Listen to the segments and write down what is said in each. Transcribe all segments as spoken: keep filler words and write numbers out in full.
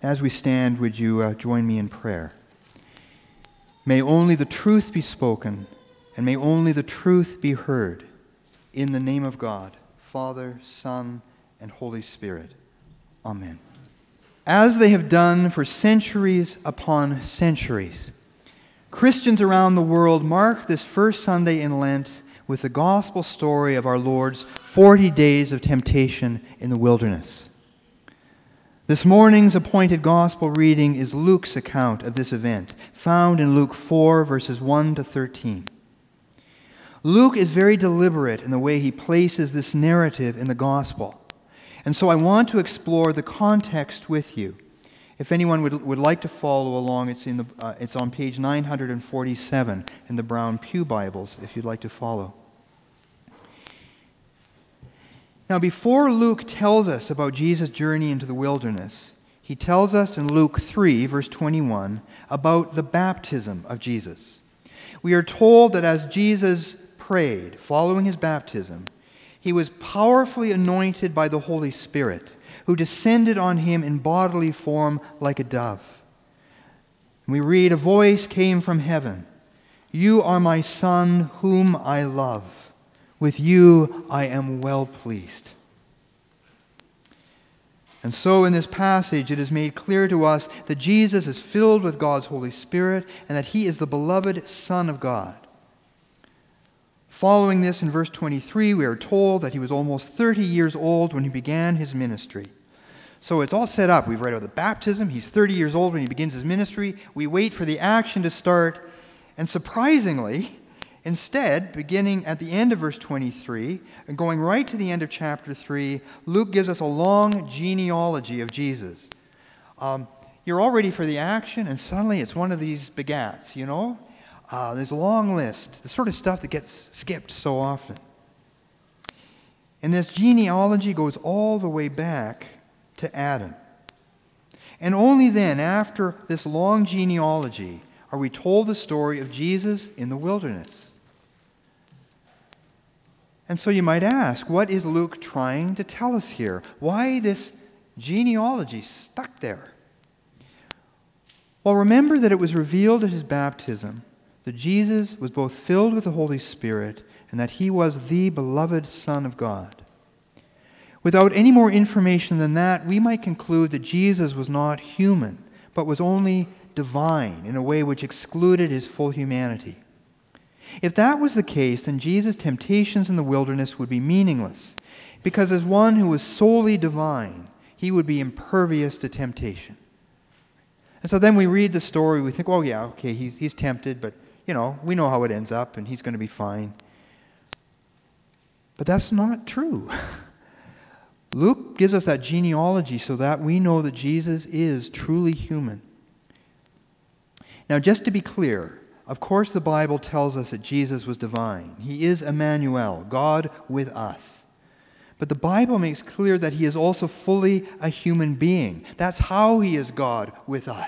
As we stand, would you uh, join me in prayer? May only the truth be spoken, and may only the truth be heard. In the name of God, Father, Son, and Holy Spirit. Amen. As they have done for centuries upon centuries, Christians around the world mark this first Sunday in Lent with the gospel story of our Lord's forty days of temptation in the wilderness. This morning's appointed gospel reading is Luke's account of this event, found in Luke four, verses one to thirteen. Luke is very deliberate in the way he places this narrative in the gospel. And so I want to explore the context with you. If anyone would, would like to follow along, it's, in the, uh, it's on page nine forty-seven in the Brown Pew Bibles, if you'd like to follow. Now, before Luke tells us about Jesus' journey into the wilderness, he tells us in Luke three, verse twenty-one, about the baptism of Jesus. We are told that as Jesus prayed, following his baptism, he was powerfully anointed by the Holy Spirit, who descended on him in bodily form like a dove. We read, "A voice came from heaven. You are my Son, whom I love. With you I am well pleased." And so in this passage it is made clear to us that Jesus is filled with God's Holy Spirit and that he is the beloved Son of God. Following this, in verse twenty-three, we are told that he was almost thirty years old when he began his ministry. So it's all set up. We've read about the baptism. He's thirty years old when he begins his ministry. We wait for the action to start. And surprisingly, instead, beginning at the end of verse twenty-three and going right to the end of chapter three, Luke gives us a long genealogy of Jesus. Um, you're all ready for the action, and suddenly it's one of these begats, you know? Uh, there's a long list, the sort of stuff that gets skipped so often. And this genealogy goes all the way back to Adam. And only then, after this long genealogy, are we told the story of Jesus in the wilderness. And so you might ask, what is Luke trying to tell us here? Why this genealogy stuck there? Well, remember that it was revealed at his baptism that Jesus was both filled with the Holy Spirit and that he was the beloved Son of God. Without any more information than that, we might conclude that Jesus was not human, but was only divine in a way which excluded his full humanity. If that was the case, then Jesus' temptations in the wilderness would be meaningless, because as one who was solely divine, he would be impervious to temptation. And so then we read the story, we think, oh yeah, okay, he's, he's tempted, but you know, we know how it ends up, and he's going to be fine. But that's not true. Luke gives us that genealogy so that we know that Jesus is truly human. Now, just to be clear, of course the Bible tells us that Jesus was divine. He is Emmanuel, God with us. But the Bible makes clear that he is also fully a human being. That's how he is God with us.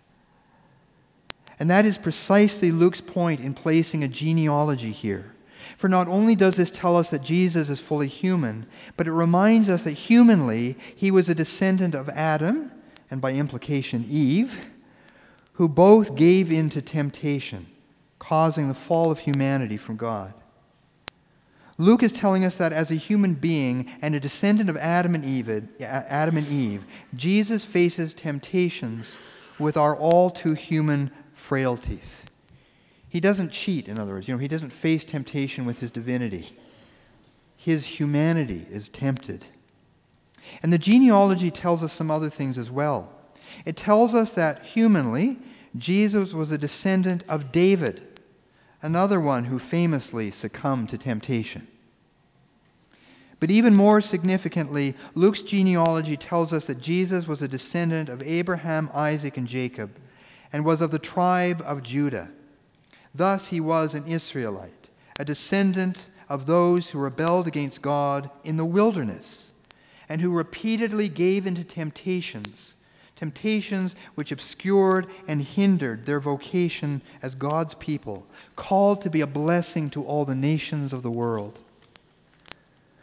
And that is precisely Luke's point in placing a genealogy here. For not only does this tell us that Jesus is fully human, but it reminds us that humanly he was a descendant of Adam, and by implication Eve, who both gave in to temptation, causing the fall of humanity from God. Luke is telling us that as a human being and a descendant of Adam and Eve, Adam and Eve, Jesus faces temptations with our all too human frailties. He doesn't cheat, in other words. You know, he doesn't face temptation with his divinity. His humanity is tempted. And the genealogy tells us some other things as well. It tells us that humanly, Jesus was a descendant of David, another one who famously succumbed to temptation. But even more significantly, Luke's genealogy tells us that Jesus was a descendant of Abraham, Isaac, and Jacob, and was of the tribe of Judah. Thus he was an Israelite, a descendant of those who rebelled against God in the wilderness, and who repeatedly gave into temptations, temptations which obscured and hindered their vocation as God's people, called to be a blessing to all the nations of the world.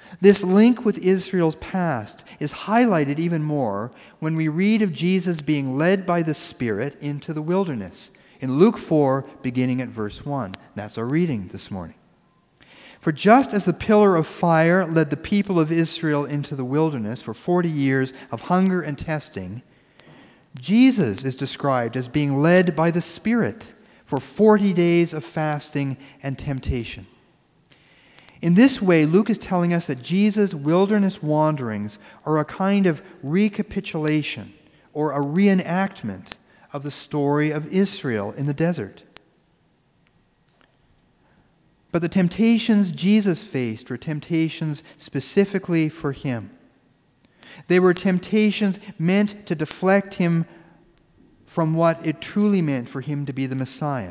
This link with Israel's past is highlighted even more when we read of Jesus being led by the Spirit into the wilderness. In Luke four, beginning at verse one. That's our reading this morning. For just as the pillar of fire led the people of Israel into the wilderness for forty years of hunger and testing, Jesus is described as being led by the Spirit for forty days of fasting and temptation. In this way, Luke is telling us that Jesus' wilderness wanderings are a kind of recapitulation or a reenactment of the story of Israel in the desert. But the temptations Jesus faced were temptations specifically for him. They were temptations meant to deflect him from what it truly meant for him to be the Messiah.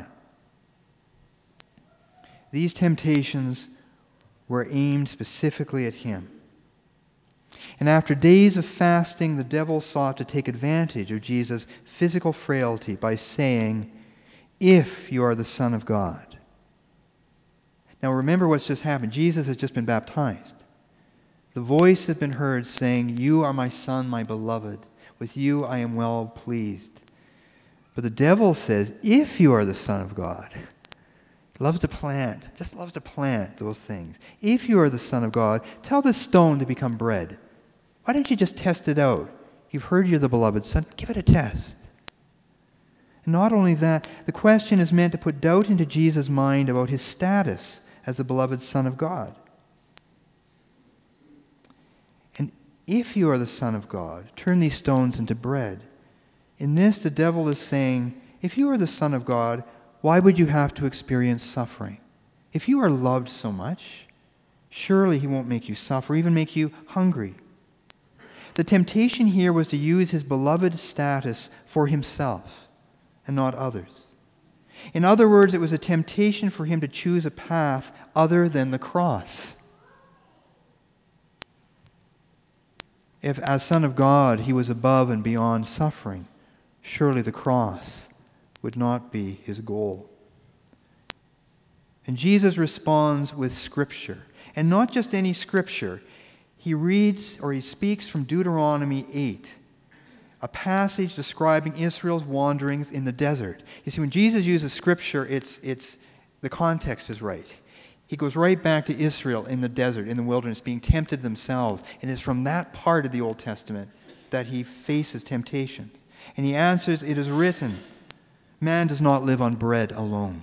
These temptations were aimed specifically at him. And after days of fasting, the devil sought to take advantage of Jesus' physical frailty by saying, "If you are the Son of God." Now remember what's just happened. Jesus has just been baptized. The voice has been heard saying, "You are my Son, my beloved. With you I am well pleased." But the devil says, "If you are the Son of God." He loves to plant, just loves to plant those things. "If you are the Son of God, tell this stone to become bread." Why don't you just test it out? You've heard you're the beloved Son. Give it a test. And not only that, the question is meant to put doubt into Jesus' mind about his status as the beloved Son of God. And if you are the Son of God, turn these stones into bread. In this, the devil is saying, if you are the Son of God, why would you have to experience suffering? If you are loved so much, surely he won't make you suffer, even make you hungry. The temptation here was to use his beloved status for himself and not others. In other words, it was a temptation for him to choose a path other than the cross. If, as Son of God, he was above and beyond suffering, surely the cross would not be his goal. And Jesus responds with Scripture. And not just any Scripture. He reads or he speaks from Deuteronomy eight, a passage describing Israel's wanderings in the desert. You see, when Jesus uses Scripture, it's, it's, the context is right. He goes right back to Israel in the desert, in the wilderness, being tempted themselves. And it's from that part of the Old Testament that he faces temptations. And he answers, "It is written, man does not live on bread alone."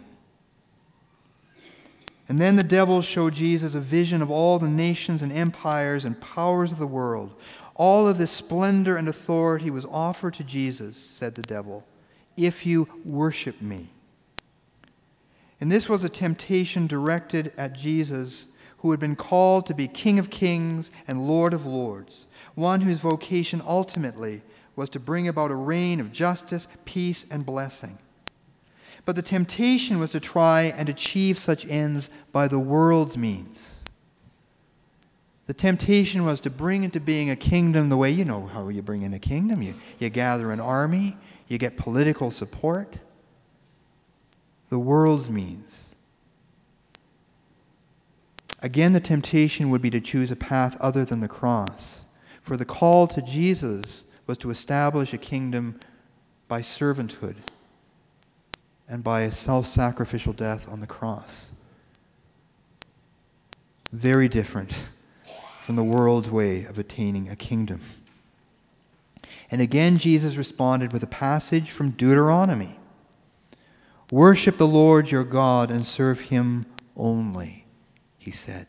And then the devil showed Jesus a vision of all the nations and empires and powers of the world. All of this splendor and authority was offered to Jesus, said the devil, if you worship me. And this was a temptation directed at Jesus, who had been called to be King of Kings and Lord of Lords, one whose vocation ultimately was to bring about a reign of justice, peace, and blessing. But the temptation was to try and achieve such ends by the world's means. The temptation was to bring into being a kingdom the way you know how you bring in a kingdom. You, you gather an army, you get political support. The world's means. Again, the temptation would be to choose a path other than the cross. For the call to Jesus was to establish a kingdom by servanthood and by a self-sacrificial death on the cross. Very different from the world's way of attaining a kingdom. And again, Jesus responded with a passage from Deuteronomy. "Worship the Lord your God and serve him only," he said.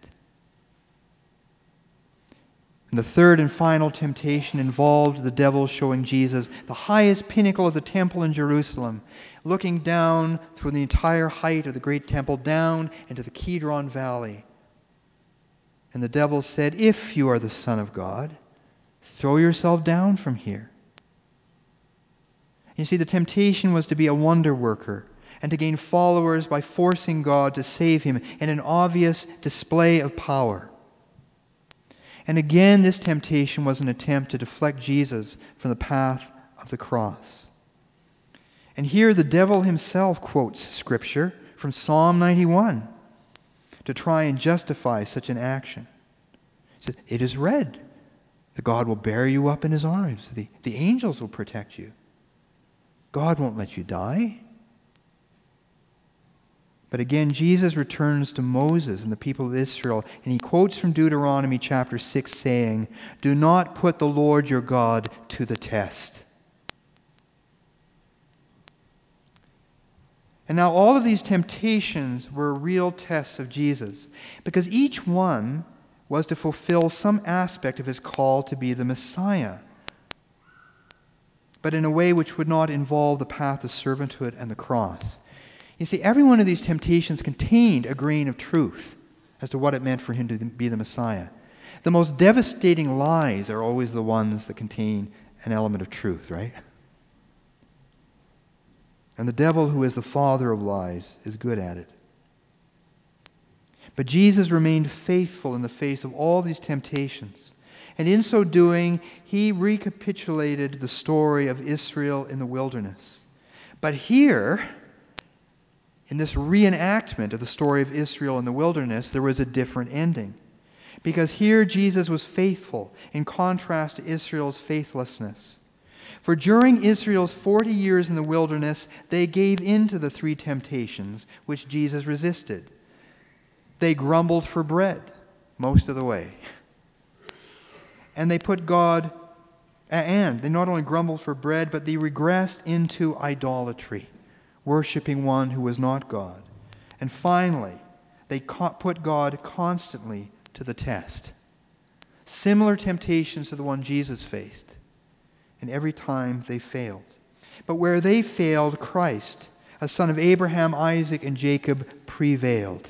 And the third and final temptation involved the devil showing Jesus the highest pinnacle of the temple in Jerusalem, looking down through the entire height of the great temple, down into the Kidron Valley. And the devil said, "If you are the Son of God, throw yourself down from here." You see, the temptation was to be a wonder worker and to gain followers by forcing God to save him in an obvious display of power. And again, this temptation was an attempt to deflect Jesus from the path of the cross. And here the devil himself quotes Scripture from Psalm ninety-one to try and justify such an action. It says, it is read that God will bear you up in his arms. The, the angels will protect you. God won't let you die. But again, Jesus returns to Moses and the people of Israel, and he quotes from Deuteronomy chapter six, saying, "Do not put the Lord your God to the test." And now all of these temptations were real tests of Jesus, because each one was to fulfill some aspect of his call to be the Messiah, but in a way which would not involve the path of servanthood and the cross. You see, every one of these temptations contained a grain of truth as to what it meant for him to be the Messiah. The most devastating lies are always the ones that contain an element of truth, right? And the devil, who is the father of lies, is good at it. But Jesus remained faithful in the face of all these temptations. And in so doing, he recapitulated the story of Israel in the wilderness. But here, in this reenactment of the story of Israel in the wilderness, there was a different ending. Because here Jesus was faithful in contrast to Israel's faithlessness. For during Israel's forty years in the wilderness, they gave in to the three temptations which Jesus resisted. They grumbled for bread most of the way. And they put God, and they not only grumbled for bread, but they regressed into idolatry, worshiping one who was not God. And finally, they put God constantly to the test. Similar temptations to the one Jesus faced. And every time they failed. But where they failed, Christ, a son of Abraham, Isaac, and Jacob, prevailed.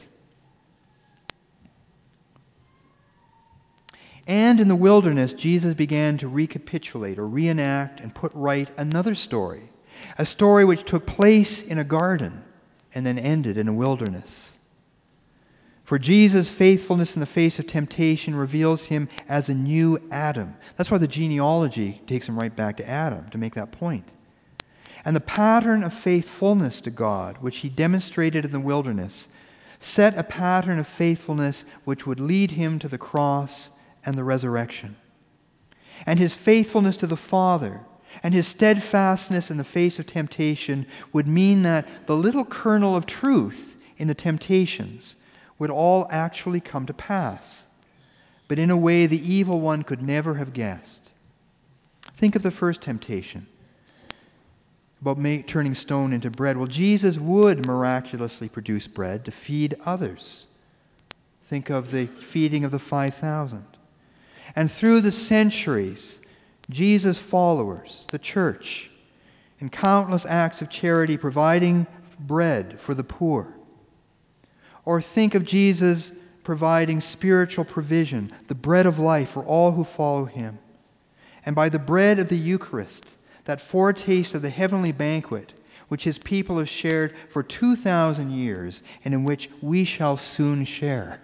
And in the wilderness, Jesus began to recapitulate or reenact and put right another story. A story which took place in a garden and then ended in a wilderness. For Jesus' faithfulness in the face of temptation reveals him as a new Adam. That's why the genealogy takes him right back to Adam, to make that point. And the pattern of faithfulness to God, which he demonstrated in the wilderness, set a pattern of faithfulness which would lead him to the cross and the resurrection. And his faithfulness to the Father and his steadfastness in the face of temptation would mean that the little kernel of truth in the temptations would all actually come to pass, but in a way the evil one could never have guessed. Think of the first temptation about make, turning stone into bread. Well, Jesus would miraculously produce bread to feed others. Think of the feeding of the five thousand. And through the centuries, Jesus' followers, the church, in countless acts of charity providing bread for the poor. Or think of Jesus providing spiritual provision, the bread of life for all who follow him. And by the bread of the Eucharist, that foretaste of the heavenly banquet, which his people have shared for two thousand years, and in which we shall soon share.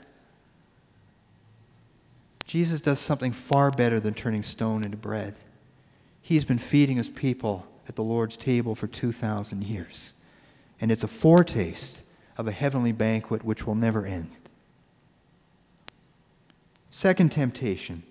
Jesus does something far better than turning stone into bread. He's been feeding his people at the Lord's table for two thousand years. And it's a foretaste of a heavenly banquet which will never end. Second temptation.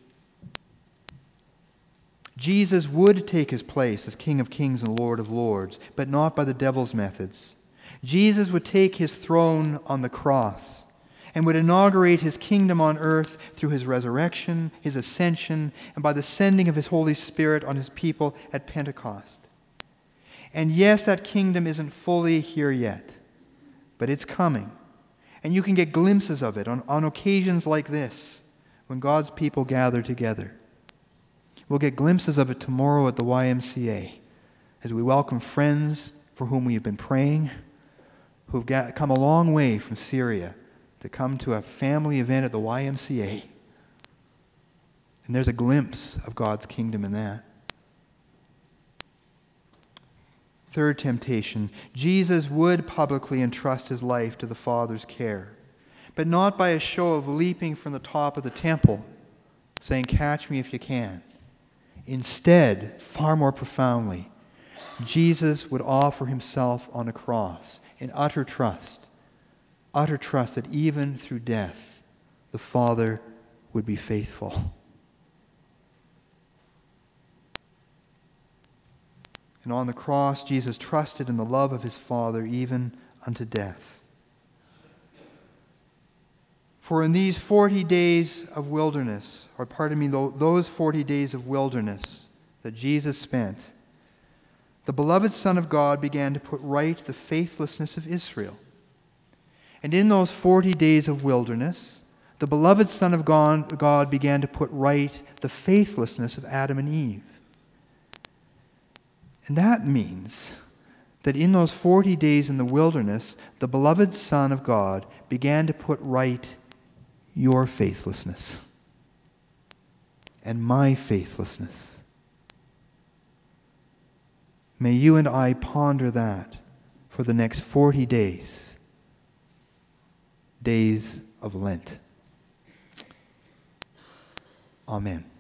Jesus would take his place as King of Kings and Lord of Lords, but not by the devil's methods. Jesus would take his throne on the cross and would inaugurate his kingdom on earth through his resurrection, his ascension, and by the sending of his Holy Spirit on his people at Pentecost. And yes, that kingdom isn't fully here yet, but it's coming. And you can get glimpses of it on, on occasions like this, when God's people gather together. We'll get glimpses of it tomorrow at the Y M C A as we welcome friends for whom we have been praying, who've got, come a long way from Syria to come to a family event at the Y M C A. And there's a glimpse of God's kingdom in that. Third temptation. Jesus would publicly entrust his life to the Father's care, but not by a show of leaping from the top of the temple, saying, "Catch me if you can." Instead, far more profoundly, Jesus would offer himself on a cross in utter trust, utter trust that even through death, the Father would be faithful. And on the cross, Jesus trusted in the love of his Father even unto death. For in these forty days of wilderness, or pardon me, those forty days of wilderness that Jesus spent, the beloved Son of God began to put right the faithlessness of Israel. And in those forty days of wilderness, the beloved Son of God began to put right the faithlessness of Adam and Eve. And that means that in those forty days in the wilderness, the beloved Son of God began to put right your faithlessness and my faithlessness. May you and I ponder that for the next forty days, days of Lent. Amen.